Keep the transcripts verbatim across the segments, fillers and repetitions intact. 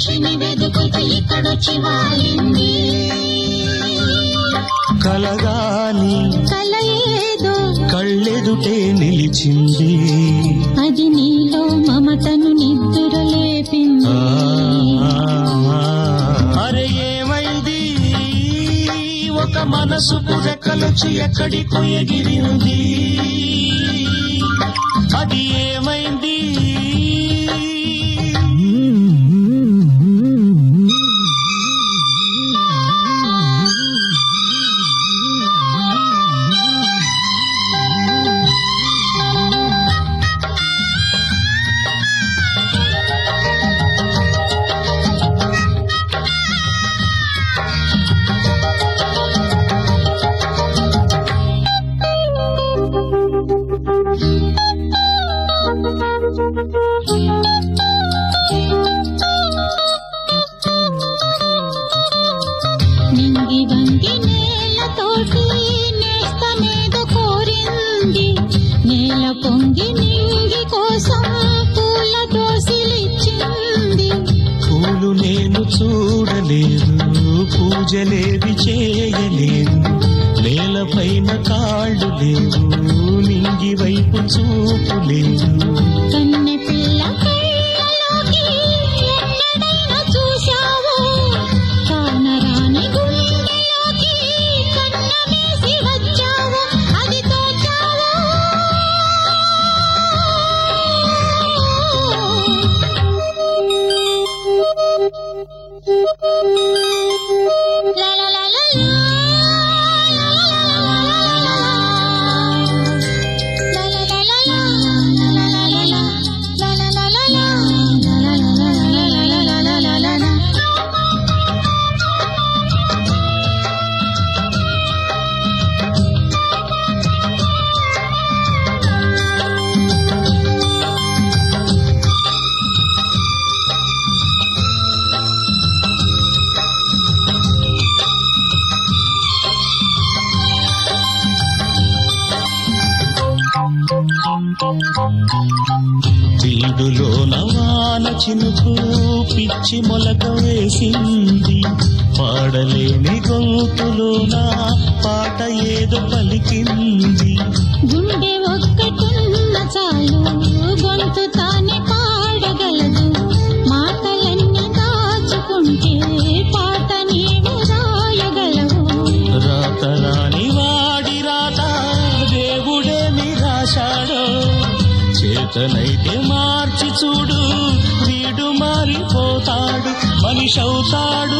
మనిషిని వెతుకుతూ ఇక్కడొచ్చి వాలింది. కలగాని కల ఏదో కళ్ళెదుటే నిలిచింది. అది నీలో మమతను నిద్రలేపింది. అరే ఏమైంది ఒక మనసుకు రెక్కలొచ్చి ఎక్కడికో ఎగిరింది. అది ఏమైంది నింగి వంగి నేలతోటి నేస్తమేదో కోరింది. నేల పొంగి నింగి కోసం పూల దోసిలిచ్చింది. పూలు నేను చూడలేదు, పూజలేవి చేయలేదు. నేలపైన కాళ్ళు లేవు, నింగి వైపు చూపు లేదు. కన్నె పిల్ల కళ్ళలోకి ఎన్నడైనా చూశావు? కానరాని గుండెలోకి కన్నమేసి వచ్చావు. అది తోచావు. లా లా లా లా లా. వీడులో నవాన చినుకు పిచ్చి మొలక వేసింది. పాడలేని గొంతులోన పాట ఏదో పలికింది. గుండె ఒక్కటున్న చాలు గొంతు తానే పాడగలదు. మాటలన్నీ దాచుకుంటే పాట నీవు రాయగలవు. రాతరాని వాడి రాత దేవుడేమి రాశాడో. చేతనైతే మార్చి చూడు, వీడు మారిపోతాడు, మనిషి అవుతాడు.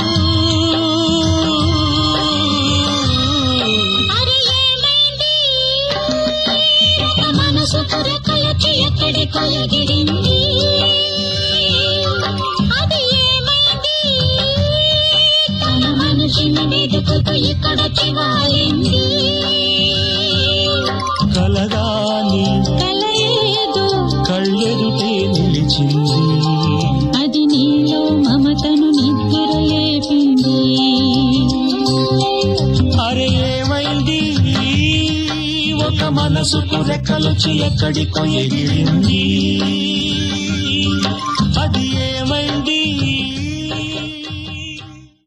అరే ఏమైంది మనసు పురకలకి ఎక్కడికో ఎగిరింది. అది ఏమైంది తన మనిషిని వెతుకుతూ ఇక్కడొచ్చి వాలింది. కలగాని కల ఏదో కళ్ళెదుటే నిలిచింది. అది నీలో మమతను నిద్రలేపింది. అరే ఏమైంది ఒక మనసుకు రెక్కలొచ్చి ఎక్కడికో ఎగిరింది. అది ఏమైంది